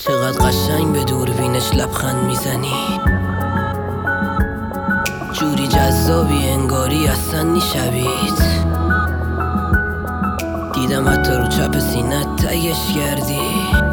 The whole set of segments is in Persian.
چقدر قشنگ به دوربینش لبخند میزنی، جوری جذابی انگاری اصلا نیشبید. دیدم حتی رو چپ سینت تگش کردی،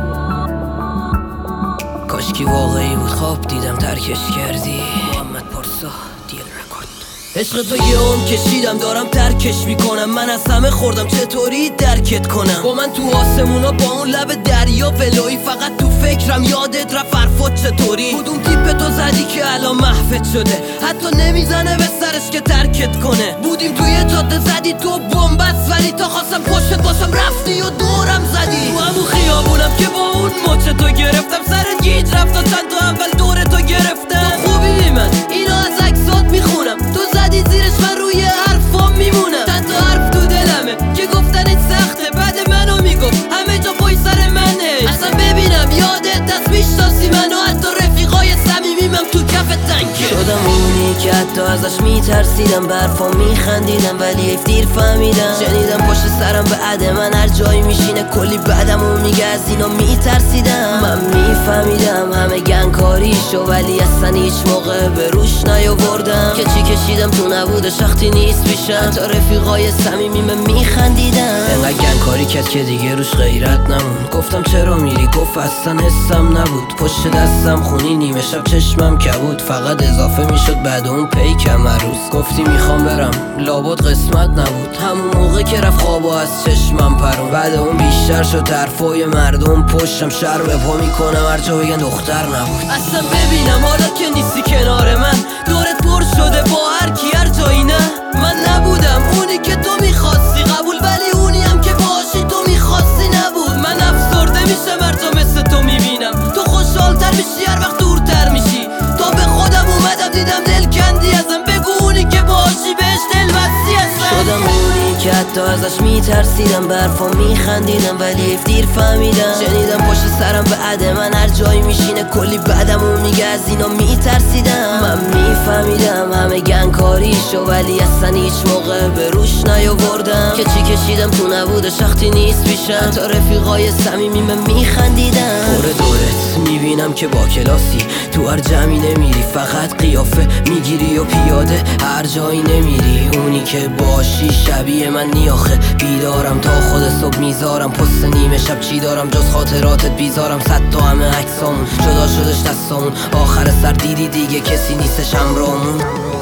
کاشکی واقعی بود خواب دیدم ترکش کردی. محمد پارسا دیل رکورد. عشق تو یه عمر کشیدم دارم ترکش میکنم، من از همه خوردم چطوری درکت کنم. با من تو آسمونا با اون لب دریا ولویی، فقط تو فکرم یادت رفت حرفات چطوری. کدوم تیپ تو زدی که الان محوت شده، حتی نمیزنه به سرش که ترکت کنه. بودیم توی جاده زدی تو بنبست، ولی تا خواستم پشتت باشم رفتی و دورم زدی. تو همون خیابونم که با اون مچ تو گرفتم، سرت گیج رفت و چند تا اول دور تو گرفتم. تو خوبی بی من اینو از عکسات میخونم، تو زدی زیرش من روی حرفام میمونم. چند تا حرف تو دلمه که گفتنت سخته، بعد منو میگفت همه جا پای سر منه. اصلا ببینم یادت دست میشناسی منو، حتی رفیقای صمیمیمم تو کف تنکه. شدم اونی که حتی ازش میترسیدم، برفا میخندیدم ولی حیف دیر فهمیدم. شنیدم پشت سرم بعد من هر جایی میشینه کلی بعدمو میگه، از اینا میترسیدم. من میفهمیدم همه گنگکاریشو، ولی اصلا هیچ موقع به روش نیاوردم که چی کشیدم تو نبودش وقتی نیست پیشم. حتی رفیقای صمیمیم میخندیدم. انقدر گنگکاری کرد که دیگه روش غیرت نمون. گفتم چرا میری، گفت اصلا حسم نبود. پشت دستم خونی نیمه شب چشمم کبود، فقط اضافه میشد بعد اون پیکم هر روز. گفتی میخوام برم لابد قسمت نبود، همون موقع که رفت خوابو از چشمم پرون. بعد اون بیشتر شد طرفای مردم پشتم شر به پا میکنم هر جا بگن دختر نبود. اصلا ببینم حالا که نیستی کنار من، دورت پر شده با هر کی هر جایی. نه من نبودم اونی که تو میخواستی قبول، ولی اونی هم که باشی تو میخواستی نبود. من افسرده میشم هر جا مثل تو میبینم، تو خوشحالتر میشی هر وقت دورتر میشی. تا به خودم اومدم دیدم دل کندی ازم، بگو اونی که باشی بهش دل بستی ازم. شدم اونی که حتی ازش میترسیدم، برفا میخندیدم ولی حیف دیر فهمیدم. شنیدم پشت سرم بعد من هر جایی میشینه کلی بعدمو میگه، از اینا میترسیدم. من میفهمیدم همه گنگکاریشو، ولی اصلا هیچ موقع به روش نیاوردم که چی کشیدم تو نبودش وقتی نیست پیشم. حتی رفیقای صمیمیم میخندیدم. پر دورت میبینم که با کلاسی، تو هر جمعی نمیری فقط قیافه میگیری و پیاده هر جایی نمیری. اونی که باشی شبیه من نیاخه، بیدارم تا خود صبح میذارم پست نیمه شب. چی دارم جز خاطراتت بیزارم، صد تا همه عکسامون جدا شدش دستامون. آخر سر دیدی دیگه کسی نیستش همراهمون.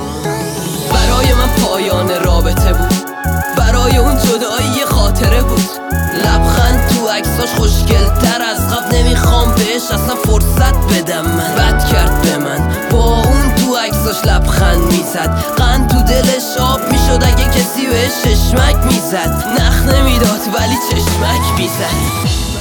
برای من پایان رابطه بود، برای اون جدایی خاطره بود. لبخند تو عکساش خوشگل‌تر از قبل، نمیخوام بهش اصلا فرصت بدم. من بد کرد به من با اون تو عکساش لبخند میزد، قند تو دلش آب میشد اگه کسی بهش چشمک میزد. نخ نمیداد ولی چشمک میزد.